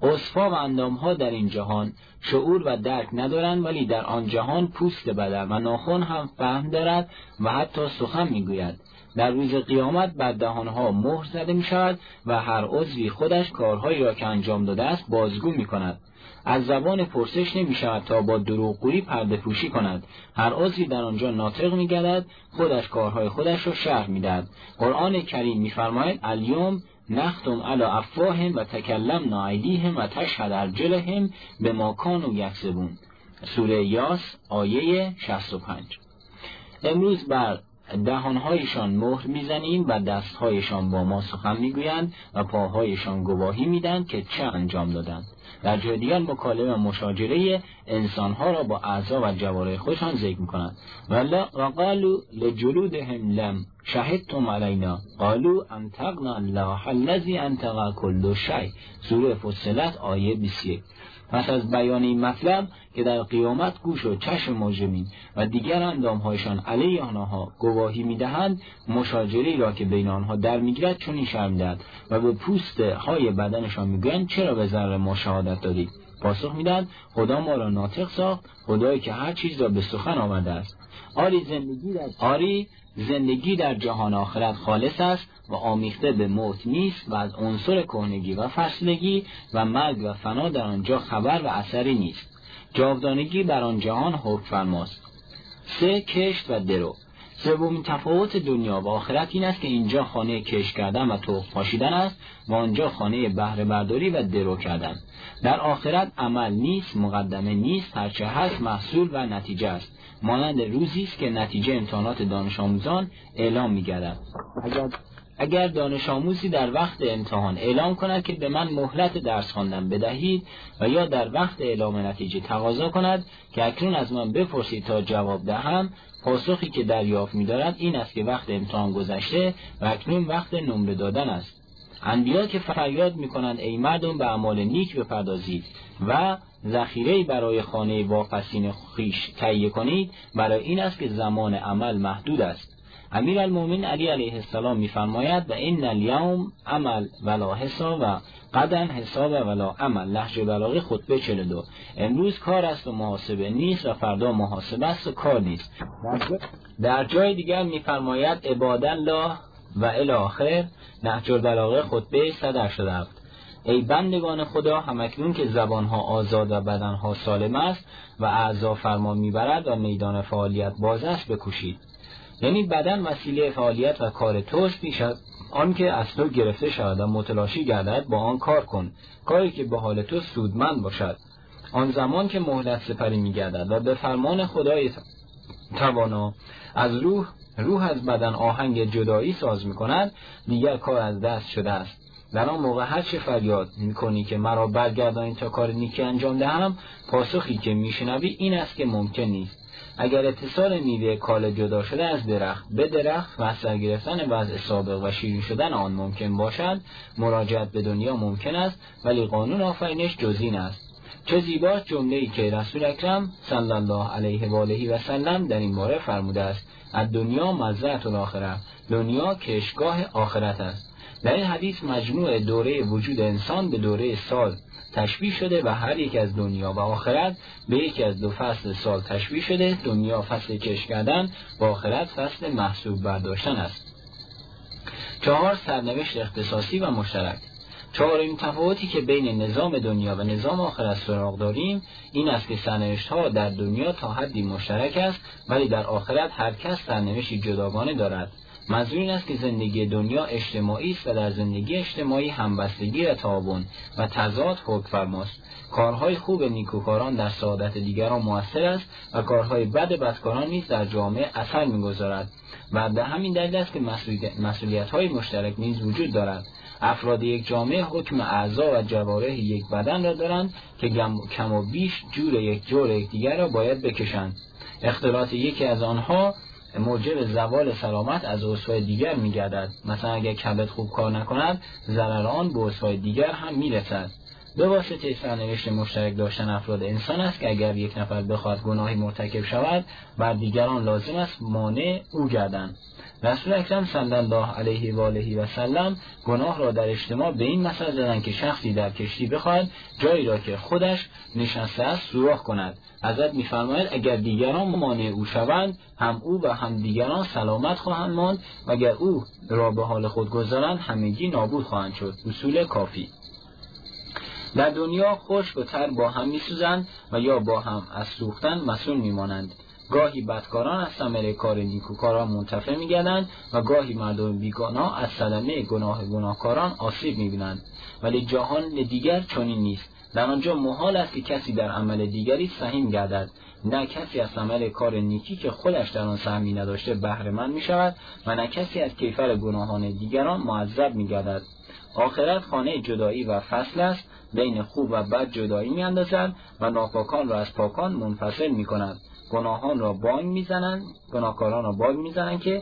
عضوها و اندامها در این جهان شعور و درک ندارند، ولی در آن جهان پوست بدن و ناخن هم فهم دارد و حتی سخن میگوید. در روز قیامت بر دهانها مهر زده می شود و هر عضوی خودش کارهایی را که انجام داده است بازگو می کند. از زبان پرسش نمی شود تا با دروغگویی پرده پوشی کند. هر عضوی در آنجا ناطق می گردد، خودش کارهای خودش را شرح می دهد. قرآن کریم می فرماید الیوم نختم علی افواههم و تکلمنا ایدیهم و تشهد ارجلهم بما کانوا یکسبون. سوره یاس آیه 65. امروز بر دهانهایشان مهر میزنیم و دستهایشان با ما سخن میگویند و پاهایشان گواهی میدن که چه انجام دادند. در جای دیگر مکالمه و مشاجره انسانها را با اعضا و جوارح خودشان ذکر میکنند. و قالوا لجلودهم لم شهدتم علینا قالوا انطقنا الله الذی انطق کل شیء. سوره فصلت آیه 21. پس از بیان این مطلب که در قیامت گوش و چشم مجرمین و دیگر اندامهایشان علیه آنها گواهی میدهند، مشاجره را که بین آنها در میگیرد چنین شرح میدهد و به پوست های بدنشان میگویند چرا به ذره ما شهادت دادید؟ پاسخ میدهند خدا ما را ناطق ساخت، خدایی که هر چیز را به سخن آورده است. آری زندگی در جهان آخرت خالص است و آمیخته به موت نیست و از عنصر کهنگی و فسردگی و مرگ و فنا در آنجا خبر و اثری نیست. جاودانگی بر آن جهان حکم فرماست. 3. کشت و درو. سومین تفاوت دنیا و آخرت این است که اینجا خانه کشت کردن و تخم پاشیدن است و آنجا خانه بهره برداری و درو کردن. در آخرت عمل نیست، مقدمه نیست، هرچه هست محصول و نتیجه است. مانند روزی است که نتیجه امتحانات دانش آموزان اعلام می‌گردد. اگر دانش آموزی در وقت امتحان اعلام کند که به من مهلت درس خواندن بدهید و یا در وقت اعلام نتیجه تقاضا کند که اکنون از من بپرسید تا جواب دهم، پاسخی که دریافت می‌دارد این است که وقت امتحان گذشته و اکنون وقت نمره دادن است. انبیا که فریاد می‌کنند ای مردم به اعمال نیک بپردازید و ذخیره‌ای برای خانه واپسین خویش تهیه کنید، برای این است که زمان عمل محدود است. امیرالمومنین علی علیه السلام می‌فرماید و ان الیوم عمل ولا حساب و غدا حساب ولا عمل. لهجه بلاغه خطبه 42. امروز کار است و محاسبه نیست و فردا محاسبه است و کار نیست. در جای دیگر می‌فرماید عباد الله و الی آخر. نهج البلاغه خطبه 187. ای بندگان خدا، همکنون که زبانها آزاد و بدنها سالم است و اعضا فرمان میبرد و میدان فعالیت باز است بکوشید. یعنی بدن وسیله فعالیت و کار توست، پیش از آن که از تو گرفته شود و متلاشی گردد با آن کار کن، کاری که به حال تو سودمند باشد. آن زمان که مهلت سپری میگردد و به فرمان خدای توانا از روح از بدن آهنگ جدایی ساز میکند، دیگر کار از دست شده است. در آن موقع هر چه فریاد میکنی که مرا برگردانی تا کار نیکی انجام دهم، پاسخی که میشنوی این است که ممکن نیست. اگر اتصال میوه کاله جدا شده از درخت به درخت و اثر گرفتن وضع سابق و شیرین شدن آن ممکن باشد، مراجعت به دنیا ممکن است، ولی قانون آفرینش جز این است. چه زیباست جمله‌ای که رسول اکرم صلی الله علیه و آله و سلم در این باره فرموده است: الدنیا مزرعة الاخره. دنیا کشتگاه آخرت است. در این حدیث مجموع دوره وجود انسان به دوره سال تشبیه شده و هر یک از دنیا و آخرت به یکی از دو فصل سال تشبیه شده. دنیا فصل کشت کردن و آخرت فصل محسوب برداشتن است. 4. سرنوشت اختصاصی و مشترک. چهارمین تفاوتی که بین نظام دنیا و نظام آخرت سراغ داریم این است که سرنوشت‌ها در دنیا تا حدی مشترک است، ولی در آخرت هر کس سرنوشتی جداگانه دارد. منظور این است که زندگی دنیا اجتماعی است و در زندگی اجتماعی همبستگی و تعاون و تضاد حکم فرماست. کارهای خوب نیکوکاران در سعادت دیگران مؤثر است و کارهای بد بدکاران نیز در جامعه اثر می‌گذارد. و به همین دلیل است که مسئولیت‌های مشترک نیز وجود دارد. افراد یک جامعه حکم اعضا و جوارح یک بدن را دارند که کم و بیش جور یکدیگر را باید بکشند. اختلاط یکی از آنها موجب زوال سلامت از عضوهای دیگر می‌گردد. مثلا اگر کبد خوب کار نکند، ضرر آن به عضوهای دیگر هم می‌رسد. به واسطه سرنوشت مشترک داشتن افراد انسان است که اگر یک نفر بخواهد گناهی مرتکب شود، بر دیگران لازم است مانع او گردند. رسول اکرم صلی الله علیه و آله و سلم گناه را در اجتماع به این مثل زدند که شخصی در کشتی بخواهد جایی را که خودش نشسته است سوراخ کند. حضرت می‌فرماید اگر دیگران مانع او شوند، هم او و هم دیگران سلامت خواهند ماند و اگر او را به حال خود گذارند همگی نابود خواهند شد. اصول کافی. در دنیا خشک و تر با هم می‌سوزند و یا با هم از سوختن مسئول می‌مانند. گاهی بدکاران از ثمره کار نیکوکاران منتفع می‌گردند و گاهی مردم بیگناه از صدمه گناه گناهکاران آسیب می‌بینند. ولی جهان دیگر چنین نیست. در آنجا محال است که کسی در عمل دیگری سهیم گردد. نه کسی از ثمره کار نیکی که خودش در آن سهمی نداشته بهره مند می‌شود و نه کسی از کیفر گناهان دیگران معذب می‌گردد. آخرت خانه جدایی و فصل است، بین خوب و بد جدایی می‌اندازد و ناپاکان را از پاکان منفصل می‌کند. گناهان را بانگ می‌زنند، گناهکاران را بانگ می‌زنند که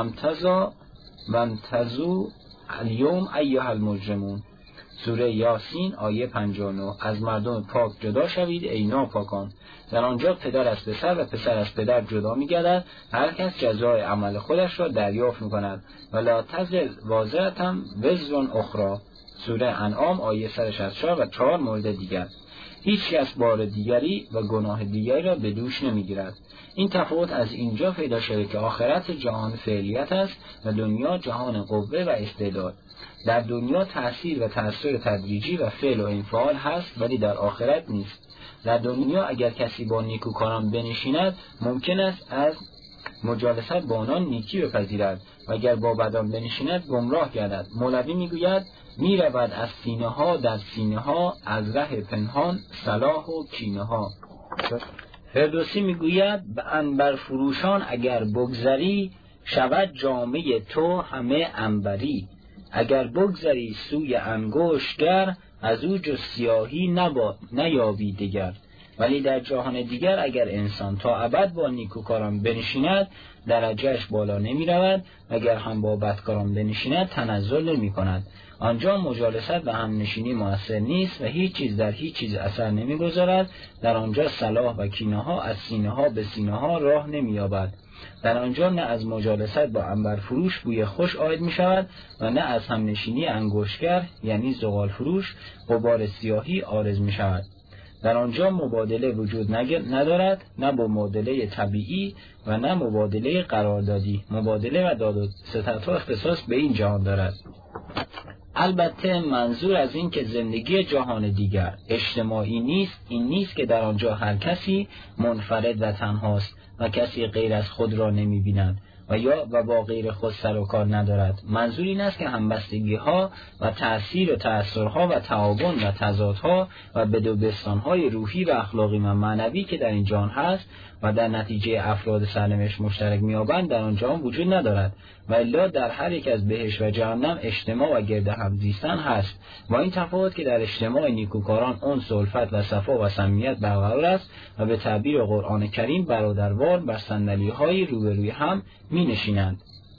وامتازوا اليوم ایها المجرمون. سوره یاسین آیه 59. از مردم پاک جدا شوید ای ناپاکان. در آنجا پدر از پسر و پسر از پدر جدا می‌گردد، هر کس جزای عمل خودش را دریافت می‌کند. ولا تزر وازرة وزر اخرى. سوره انعام آیه 164 و 4 مورد دیگر. هیچ کس بار دیگری و گناه دیگری را به دوش نمی‌گیرد. این تفاوت از اینجا پیدا شده که آخرت جهان فعلیت است و دنیا جهان قوه و استعداد. در دنیا تأثیر و تأثیر تدریجی و فعل و انفعال هست، ولی در آخرت نیست. در دنیا اگر کسی با نیکوکاران بنشیند ممکن است از مجالست با آنان نیکی بپذیرد و اگر با بدان بنشیند گمراه گردد. مولوی میگوید میرود از سینه ها در سینه ها، از ره پنهان صلاح و کینه ها. فردوسی میگوید به عنبر فروشان اگر بگذری، شود جامه تو همه عنبری. اگر بگذری سوی انگشتر، از او جز سیاهی نیابی دیگر. ولی در جهان دیگر اگر انسان تا ابد با نیکوکاران بنشیند درجهش بالا نمی رود، اگر هم با بدکاران بنشیند تنزل نمی کند. آنجا مجالست و هم نشینی مؤثر نیست و هیچ چیز در هیچ چیز اثر نمی گذارد. در آنجا صلاح و کینه ها از سینه ها به سینه ها راه نمی یابد. در آنجا نه از مجالست با عنبر فروش بوی خوش عاید می شود و نه از هم نشینی انگشتگر یعنی زغال فروش غبار سیاهی عارض می شود. در آنجا مبادله وجود ندارد، نه با مبادله طبیعی و نه مبادله قراردادی. مبادله و داد و ستدها اختصاص به این جهان دارد. البته منظور از این که زندگی جهان دیگر اجتماعی نیست، این نیست که در آنجا هر کسی منفرد و تنهاست و کسی غیر از خود را نمی بیند و با غیر خود سر و کار ندارد. منظور این است که همبستگی ها و تأثیر و تأثیرها و تعاون و تضادها و بدوبستانهای روحی و اخلاقی و معنوی که در این جهان هست و در نتیجه افراد سرنوشت مشترک می‌یابند در آن جهان وجود ندارد و الا در هر یک از بهشت و جهنم اجتماع و گرد هم زیستن هست. و این تفاوت که در اجتماع نیکوکاران انس و الفت و صفا و صمیمیت برقرار است و به تعبیر قرآن کریم برادروار بر صندلی‌های روبروی هم می‌نشینند.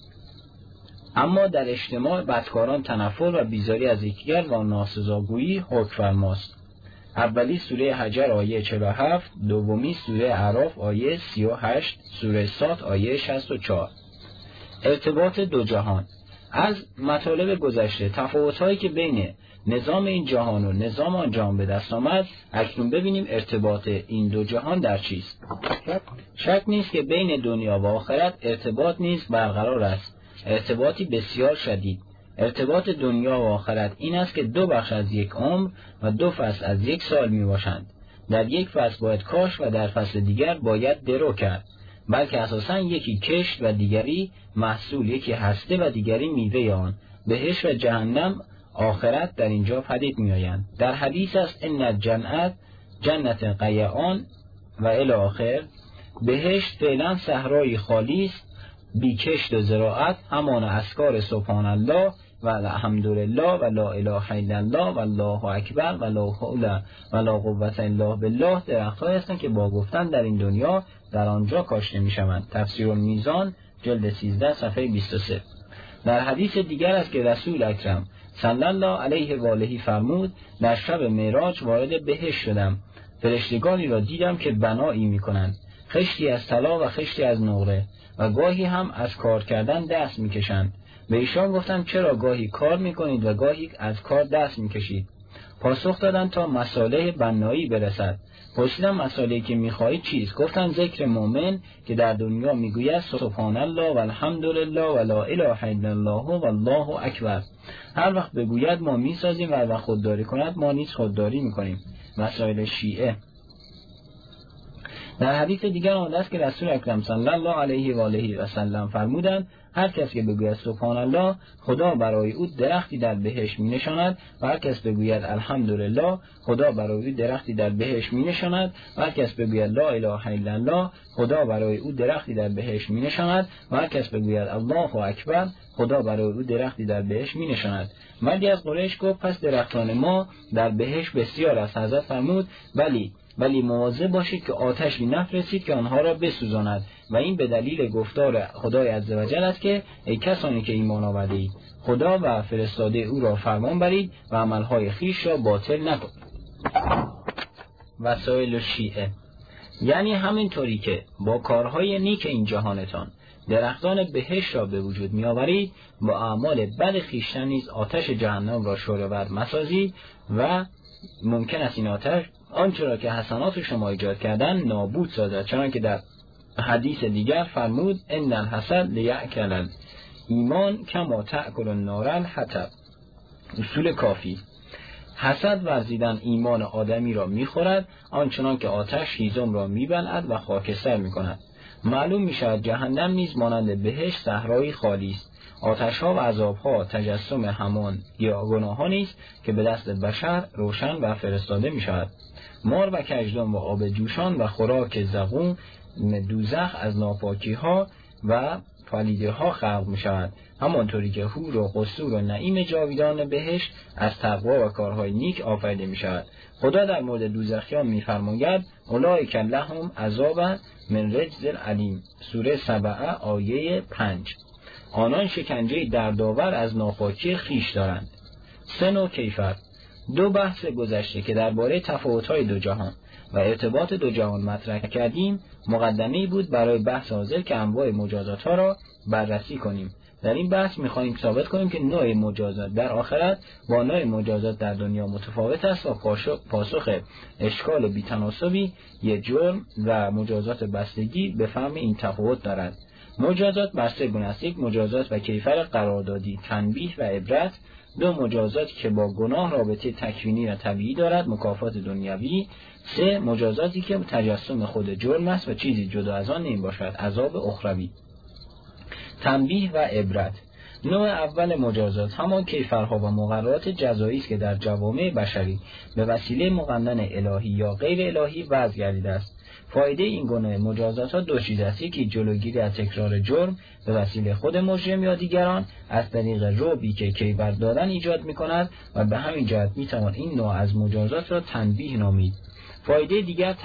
اما در اجتماع بدکاران تنفر و بیزاری از یکدیگر و ناسزاگویی حکم فرماست. اولی سوره حجر آیه 47، دومی سوره اعراف آیه 38، سوره صاد آیه 64. ارتباط دو جهان. از مطالب گذشته تفاوت‌هایی که بین نظام این جهان و نظام آن جهان به دست آمد، اکنون ببینیم ارتباط این دو جهان در چیست. شک نیست که بین دنیا و آخرت ارتباط نیز برقرار است، ارتباطی بسیار شدید. ارتباط دنیا و آخرت این است که دو بخش از یک عمر و دو فصل از یک سال می باشند. در یک فصل باید کاشت و در فصل دیگر باید درو کرد، بلکه اساساً یکی کشت و دیگری محصول، یکی هسته و دیگری میوه آن. بهشت و جهنم آخرت در اینجا پدید می آیند. در حدیث است ان جنت قیعان و الی آخر. بهشت فعلا صحرای خالی است بی کشت و زراعت، همان اسکار سبحان الله و الحمدلله و لا اله الا الله و الله اکبر و لا حول و لا قوة الا بالله درخت‌هایی هستند که با گفتن در این دنیا در آنجا کاشته می‌شوند. تفسیر المیزان جلد 13 صفحه 23. در حدیث دیگر است که رسول اکرم صلی الله علیه و آله فرمود در شب معراج وارد بهشت شدم، فرشتگانی را دیدم که بنایی می‌کنند. خشتی از طلا و خشتی از نقره و گاهی هم از کار کردن دست میکشند. به ایشان گفتم چرا گاهی کار میکنید و گاهی از کار دست میکشید؟ پاسخ دادند تا مصالح بنایی برسد. پرسیدم مصالحی که میخواهید چیست؟ گفتند ذکر مومن که در دنیا میگوید سبحان الله و الحمدلله و لا اله الا الله و الله اکبر. هر وقت بگوید ما میسازیم و هر وقت خودداری کند ما نیز خودداری میکنیم. مسائل شیعه. در حدیث دیگر آمده است که رسول اکرم صلی الله علیه و آله و سلم فرمودند هر کس که بگوید سبحان الله خدا برای او درختی در بهشت می نشاند و هر کس بگوید الحمدلله خدا برای او درختی در بهشت می نشاند و هر کس بگوید لا اله الا الله خدا برای او درختی در بهشت می نشاند و هر کس بگوید الله اکبر خدا برای او درختی در بهشت می نشاند. مردی از قریش گفت پس درختان ما در بهشت بسیار است. حضرت فرمود ولی مواظب باشید که آتشی نفرستید که آنها را بسوزاند و این به دلیل گفتار خدای عزوجل است که ای کسانی که ایمان آورده اید خدا و فرستاده او را فرمان برید و عملهای خویش را باطل نکنید. وسایل شیعه. یعنی همینطوری که با کارهای نیک این جهانتان درختان بهشت را به وجود می آورید با اعمال بد خویشتن نیز آتش جهنم را شورآور مسازید و ممکن است این آتش آنچه را که حسنات شما ایجاد کردن نابود سازد، چنانکه در حدیث دیگر فرمود ان الحسد لیأکل ایمان کما تأکل النار الحطب. اصول کافی. حسد ورزیدن ایمان آدمی را میخورد آنچنان که آتش هیزم را میبلعد و خاکستر میکند. معلوم میشود جهنم نیز مانند بهشت صحرایی خالی است. آتش‌ها و عذاب‌ها تجسم همان گناهانی است که به دست بشر روشن و فرستاده می‌شود. مار و کژدم و آب جوشان و خوراک زقوم دوزخ از ناپاکی‌ها و پلیدی‌ها خلق می‌شود، همانطوری که حور و قصور و نعیم جاویدان بهشت از تقوا و کارهای نیک آفریده می‌شود. خدا در مورد دوزخیان می‌فرماید اولئک لهم عذاب من رجز العلیم. سوره سبعه آیه 5. آنان شکنجه دردآور از ناپاکی خویش دارند. سن و کیفر. دو بحث گذشته که درباره تفاوت‌های دو جهان و ارتباط دو جهان مطرح کردیم مقدمه‌ای بود برای بحث حاضر که انواع مجازات‌ها را بررسی کنیم. در این بحث می‌خواهیم ثابت کنیم که نوع مجازات در آخرت با نوع مجازات در دنیا متفاوت است و پاسخ اشکال بی‌تناسبی یک جرم و مجازات بستگی به فهم این تفاوت دارد. مجازات بر سه گونه است: یک مجازات و کیفر قراردادی، تنبیه و عبرت. دو مجازات که با گناه رابطه تکوینی و طبیعی دارد، مکافات دنیوی. سه مجازاتی که تجسم خود جرم است و چیزی جدا از آن نمی باشد، عذاب اخروی. تنبیه و عبرت. نوع اول مجازات همان کیفرها و مقررات جزایی است که در جوامع بشری به وسیله مقنن الهی یا غیر الهی وضع گردیده است. فایده این گونه مجازات ها دو چیز است: یکی جلوگیری از تکرار جرم به وسیله خود مجرم یا دیگران از طریق رعبی که کیفر دادن ایجاد می کند و به همین جهت می توان این نوع از مجازات را تنبیه نامید. فایده دیگر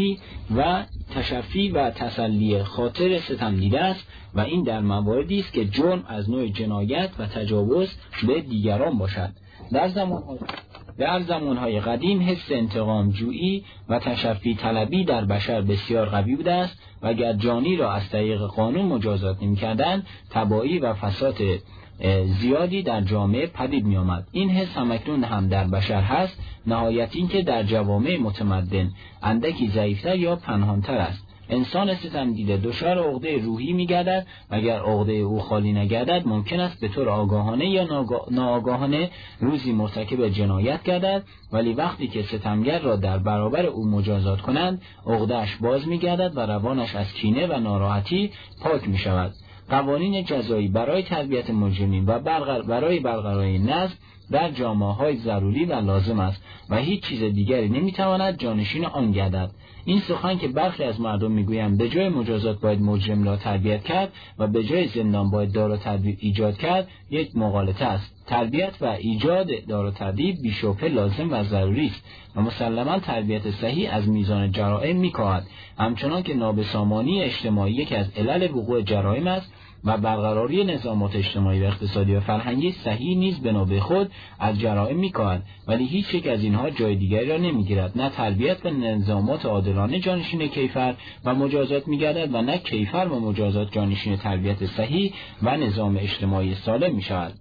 تشفی و تسلی خاطر ستمدیده است و این در مواردی است که جرم از نوع جنایت و تجاوز به دیگران باشد. در زمانهای قدیم حس انتقام جویی و تشفی طلبی در بشر بسیار قوی بوده است و اگر جانی را از طریق قانون مجازات نمی‌کردند تباهی و فساد زیادی در جامعه پدید می آمد. این حس همکنون هم در بشر هست، نهایت این که در جوامع متمدن اندکی ضعیفتر یا پنهانتر است. انسان ستمدیده دچار عقده روحی می‌گردد و اگر عقده او خالی نگردد ممکن است به طور آگاهانه یا ناآگاهانه روزی مرتکب جنایت گردد، ولی وقتی که ستمگر را در برابر او مجازات کنند عقده‌اش باز می‌گردد و روانش از کینه و ناراحتی پاک می‌شود. قوانین جزایی برای تربیت مجرمین و برای برقراری نظم در جامعه‌های ضروری و لازم است و هیچ چیز دیگری نمی‌تواند جانشین آن گردد. این سخن که برخی از مردم میگویند به جای مجازات باید مجرم را تربیت کرد و به جای زندان باید دار و تدبیر ایجاد کرد یک مغالطه است. تربیت و ایجاد دار و تدبیر بی‌شبهه لازم و ضروری است و مسلماً تربیت صحیح از میزان جرائم می‌کاهد. همچنان که نابسامانی اجتماعی یکی از علل وقوع جرایم است و برقراری نظامات اجتماعی و اقتصادی و فرهنگی صحیح نیز به نوبه خود از جرائم می‌کاهد، ولی هیچ یک از اینها جای دیگری را نمی‌گیرد. نه تربیت و نظامات عادلانه جانشین کیفر و مجازات می‌گردد و نه کیفر و مجازات جانشین تربیت صحیح و نظام اجتماعی سالم می‌شود.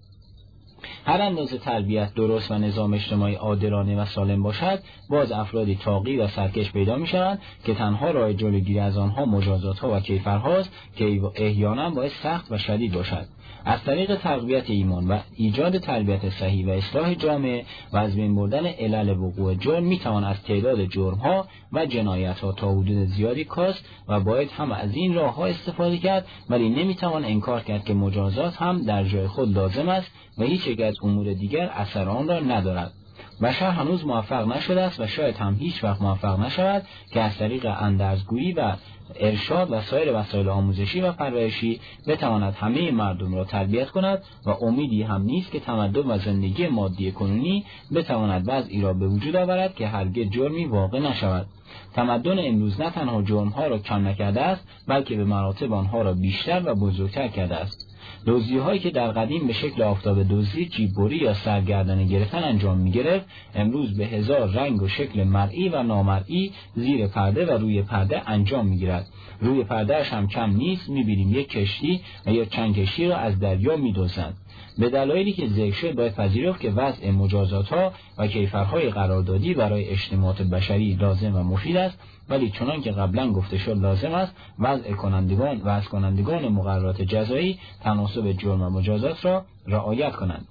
هر اندازه تربیت درست و نظام اجتماعی عادلانه و سالم باشد، باز افرادی طاغی و سرکش پیدا می‌شوند که تنها راه جلوگیری از آنها مجازات‌ها و کیفرهاست که احیانا باید سخت و شدید باشد. از طریق تقویت ایمان و ایجاد تربیت صحیح و اصلاح جامعه و از بین بردن علل وقوع جرم میتوان از تعداد جرم‌ها و جنایت‌ها تا حدود زیادی کاست و باید هم از این راه‌ها استفاده کرد، ولی نمیتوان انکار کرد که مجازات هم در جای خود لازم است و هیچ یک از امور دیگر اثر آن را ندارد. بشر هنوز موفق نشده است و شاید هم هیچ وقت موفق نشود که از طریق اندرزگویی و ارشاد و سایر وسایل آموزشی و پرورشی بتواند همه مردم را تربیت کند و امیدی هم نیست که تمدن و زندگی مادی کنونی بتواند وضعی را به وجود آورد که هرگز جرمی واقع نشود. تمدن امروز نه تنها جرمها را کم نکرده است، بلکه به مراتب آنها را بیشتر و بزرگتر کرده است. دزدی‌هایی که در قدیم به شکل آفتاب دزدی، جیببری یا سرگردنه گرفتن انجام می‌گرفت، امروز به هزار رنگ و شکل مرئی و نامرئی زیر پرده و روی پرده انجام می‌گیرد. روی پرده‌اش هم کم نیست، می‌بینیم یک کشتی و یا چند کشتی را از دریا می‌دزدند. به دلایلی که ذکر شد باید پذیرفت که وضع مجازات‌ها و کیفرهای قراردادی برای اجتماعات بشری لازم و مفید است، ولی چنان که قبلا گفته شد لازم است وضع کنندگان مقررات جزایی تناسب جرم و مجازات را رعایت کنند.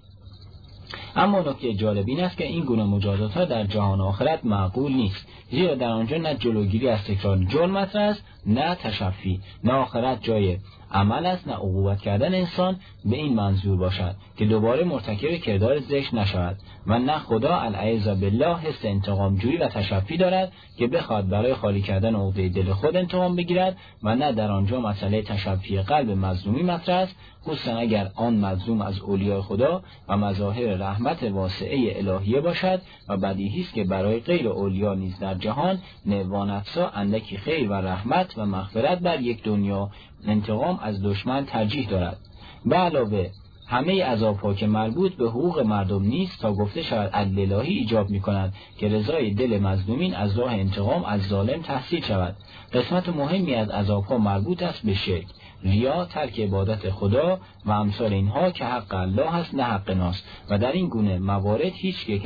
اما نکته جالب این است که این گونه مجازات‌ها در جهان آخرت معقول نیست، زیرا در آنجا نه جلوگیری از تکرار جرم است، نه تشفی، نه آخرت جای عمل است، نه عقوبت کردن انسان به این منظور باشد که دوباره مرتکب کردار زشت نشود، و نه خدا العیاذ بالله حس انتقام جویی و تشفی دارد که بخواد برای خالی کردن عقده دل خود انتقام بگیرد، و نه در آنجا مسئله تشفی قلب مظلومی مطرح است، خصوصا اگر آن مظلوم از اولیاء خدا و مظاهر رحمت واسعه الهیه باشد، و بدیهی است که برای غیر اولیاء نیز در جهان نوانفسا اندکی خیر و رحمت و مغفرت بر یک دنیا انتقام از دشمن ترجیح دارد. به علاوه همه عذاب‌ها که مربوط به حقوق مردم نیست تا گفته شود عدل الهی ایجاب می‌کند که رضای دل مظلومین از راه انتقام از ظالم تحصیل شود. قسمت مهمی از عذاب‌ها مربوط است به شرک، ریا، ترک عبادت خدا و امثال اینها که حق الله است نه حق ناس، و در این گونه موارد هیچ یک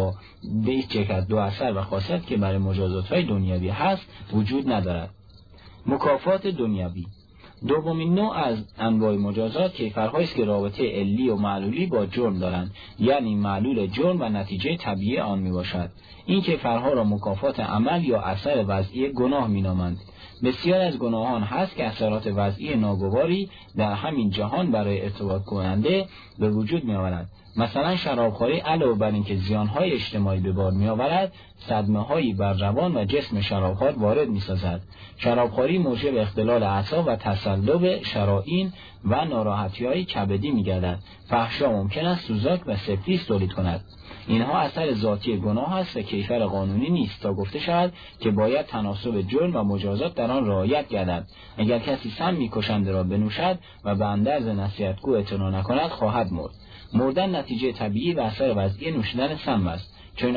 از دو اثر و خاصیت که برای مجازات‌های دنیوی هست وجود ندارد. مکافات دنیوی. دومین نوع از انواع مجازات کیفرهایی است که رابطه علی و معلولی با جرم دارند، یعنی معلول جرم و نتیجه طبیعی آن میباشد. این کیفرها را مکافات عمل یا اثر وضعی گناه مینامند. بسیار از گناهان هست که اثرات وضعی ناگواری در همین جهان برای ارتباط کننده به وجود می آورد. مثلا شرابخوری علاوه بر اینکه زیانهای اجتماعی به بار می آورد، صدمه‌هایی بر روان و جسم شرابخوار وارد می سازد. شرابخوری موجب اختلال اعصاب و تصلب شرائین و ناراحتی‌های کبدی می گردد. فحشا ممکن است سوزاک و سفلیس تولید کند. اینها اثر ذاتی گناه است و کیفر قانونی نیست تا گفته شود که باید تناسب جرم و مجازات در آن رعایت گردد. اگر کسی سم کشنده را بنوشد و به اندرز نصیحتگو اعتنا نکند خواهد مرد. مردن نتیجه طبیعی و اثر وضعی نوشیدن سم است. چون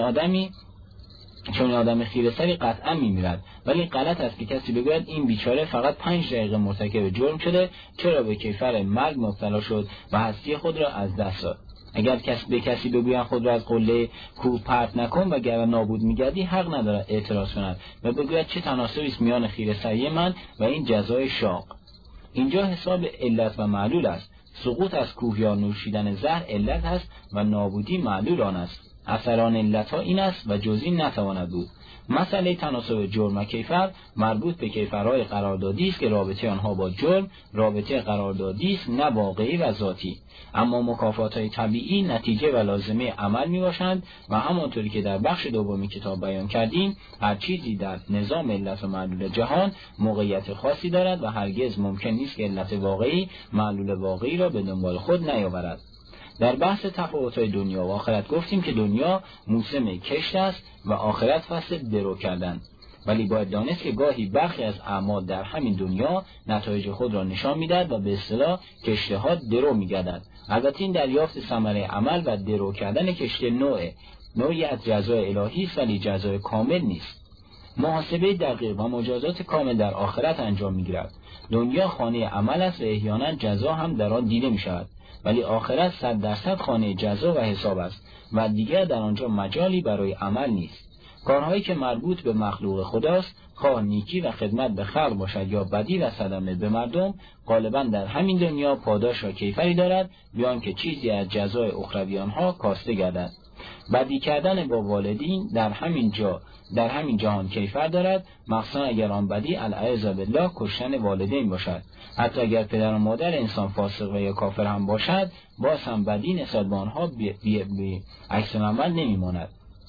آدم خیره‌سری قطعا میمیرد، ولی غلط است که کسی بگوید این بیچاره فقط 5 دقیقه مرتکب جرم شده، چرا به کیفر مرگ مبتلا شد و هستی خود را از دست داد. اگر کسی بگوید خود را از قله کوه پرت نکن و گر نابود میگردی، حق ندارد اعتراض کند و بگوید چه تناسبی است میان خیره‌سری من و این جزای شاق. اینجا حساب علت و معلول است. سقوط از کوه یا نوشیدن زهر علت است و نابودی معلول آن است. اثران علت ها این است و جزئی نتواند بود. مسئله تناسب جرم و کیفر مربوط به کیفرهای قراردادی است که رابطه آنها با جرم رابطه قراردادی است نه واقعی و ذاتی. اما مکافات‌های طبیعی نتیجه و لازمه عمل میباشند و همانطوری که در بخش دومی کتاب بیان کردیم، هر چیزی در نظام علت و معلول جهان موقعیت خاصی دارد و هرگز ممکن نیست که علت واقعی معلول واقعی را به دنبال خود نیاورد. در بحث تفاوت‌های دنیا و آخرت گفتیم که دنیا موسم کشت است و آخرت فصل درو کردن. ولی باید دانست که گاهی برخی از اعمال در همین دنیا نتایج خود را نشان می‌دهد و به اصطلاح کشته ها درو می‌گردد. البته این دریافت ثمره عمل و درو کردن کشته نوعی از جزای الهی است، ولی جزای کامل نیست. محاسبه دقیق و مجازات کامل در آخرت انجام می‌گیرد. دنیا خانه عمل است و احیانا جزا هم در آن دیده می‌شود، ولی آخرت 100% خانه جزا و حساب است و دیگر در آنجا مجالی برای عمل نیست. کارهایی که مربوط به مخلوق خداست، خواه نیکی و خدمت به خلق باشد یا بدی و صدمه به مردم، غالبا در همین دنیا پاداش و کیفری دارد، بیان که چیزی از جزای اخروی آنها کاسته گردد. بدی کردن با والدین در همین جهان کیفر دارد، مخصوصا اگر آن بدی العیاذ بالله کشتن والدین باشد. حتی اگر پدر و مادر انسان فاسق و یا کافر هم باشد، باز هم بدی نسبت به آنها بی عکس العمل نمیماند.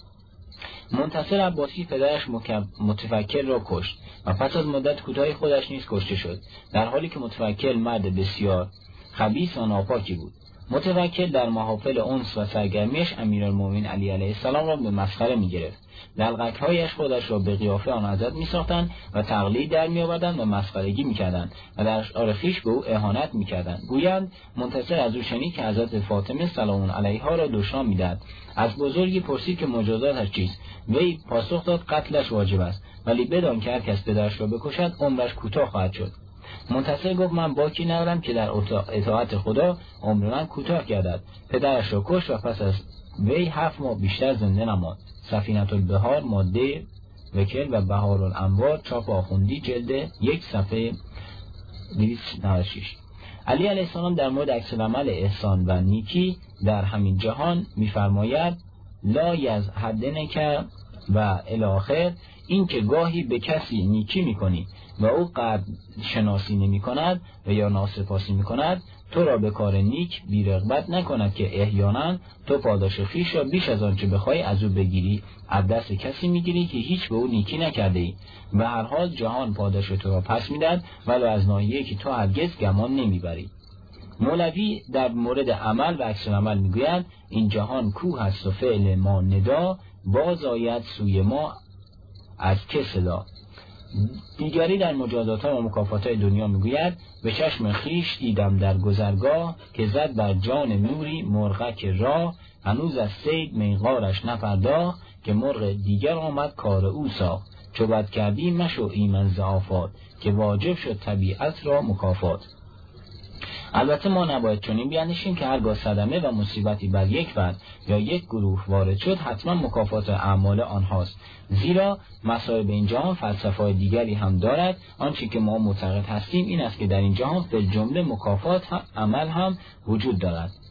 منتصر عباسی پدرش متفکر را کشت و پس از مدت کوتاهی خودش نیز کشته شد، در حالی که متفکر مرد بسیار خبیث و ناپاکی بود. متوکل در محافل انس و سرگرمیش امیرالمومنین علی علیه السلام را به مسخره می‌گرفت. دلقک‌هایش خودش را به قیافه آن حضرت می‌ساختند و تقلید در می‌آوردند و مسخرگی می‌کردند و در اشعار خویش به او اهانت می‌کردند. گویند منتصر از او شنید که حضرت فاطمه سلام علیها را دشنام می‌دهد. از بزرگی پرسید که مجازاتش چیست؟ وی پاسخ داد قتلش واجب است، ولی بدان که هر کس پدرش را بکشد عمرش کوتاه خواهد شد. منتصر گفت من باکی ندارم که در اطاعت خدا عمر من کوتاه گردد. پدرش را کشت و پس از وی 7 ماه بیشتر زنده نماند. سفینة البحار ماده وکل و بهار الانوار چاپ آخوندی جلد 1 صفحه 296. علی علیه السلام در مورد عکس العمل احسان و نیکی در همین جهان می‌فرماید لا یزهدنک و الی آخر، این که گاهی به کسی نیکی می‌کنی و او قدر شناسی نمی کند و یا ناسپاسی می کند، تو را به کار نیک بی رغبت نکند که احیانا تو پاداش خویش را بیش از آنچه بخوای از او بگیری از دست کسی میگیری که هیچ به او نیکی نکرده ای. به هر حال جهان پاداش تو را پس میدهد ولو از ناحیه‌ای که تو هرگز گمان نمیبری. مولوی در مورد عمل و عکس العمل میگوید این جهان کوه است و فعل ما ندا، باز آید سوی ما از که صدا. دیگری در مجازات‌ها و مکافات‌های دنیا میگوید به چشم خیش دیدم در گذرگاه که زد بر جان نوری مرغک راه، هنوز از صید میقارش نپرداخت که مرغ دیگر آمد کار او ساخت. چو بد کردی مشو ایمن ز آفات که واجب شد طبیعت را مکافات. البته ما نباید چنین بیاندیشیم که هرگاه صدمه و مصیبتی بر یک فرد یا یک گروه وارد شد حتما مکافات اعمال آنهاست، زیرا مصائب این جهان فلسفه‌های دیگری هم دارد. آنچه که ما معتقد هستیم این است که در این جهان فی الجمله مکافات عمل هم وجود دارد.